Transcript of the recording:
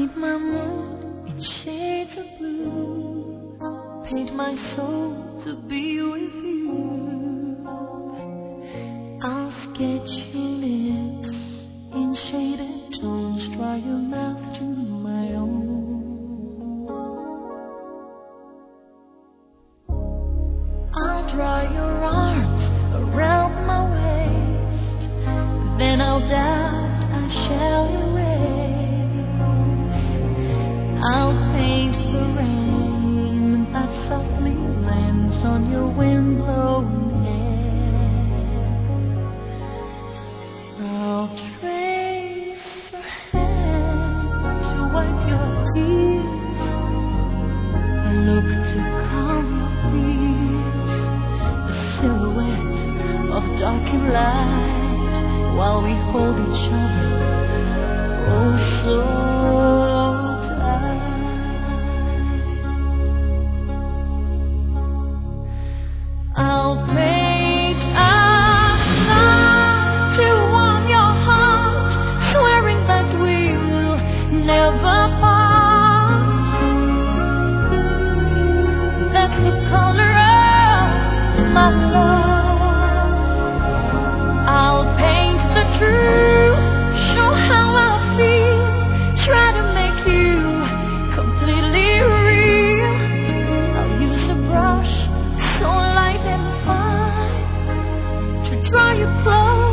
paint my mood in shades of blue, paint my soul to be with you. I'll sketch your lips in shaded tones, draw your mouth to my own. I'll draw your arms around my waist, but then I'll doubt I shall erase. I'll paint the rain that softly lands on your wind-blown hair. I'll trace a hand to wipe your tears, a look to calm your fears, a silhouette of dark and light, while we hold each other, oh so tight. I'll paint a song to warm your heart, swearing that we'll never part. That's the color of my love. I'll paint the truth, show how I feel, try to make you completely real. I'll use a brush so light and fine to draw you close.